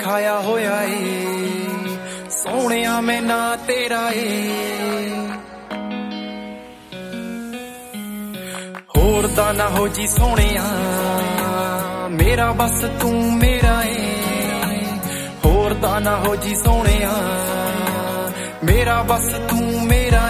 ਲਿਖਾਇਆ ਹੋਇਆ ਏ ਸੋਹਣਿਆ ਮੈਂ ਨਾ ਤੇਰਾ ਏ। ਹੋਰ ਦਾ ਨਾ ਹੋ ਜੀ ਸੋਹਣਿਆ ਮੇਰਾ ਬਸ ਤੂੰ ਮੇਰਾ ਏ। ਹੋਰ ਦਾ ਨਾ ਹੋ ਜੀ ਸੋਹਣਿਆ ਮੇਰਾ ਬਸ ਤੂੰ ਮੇਰਾ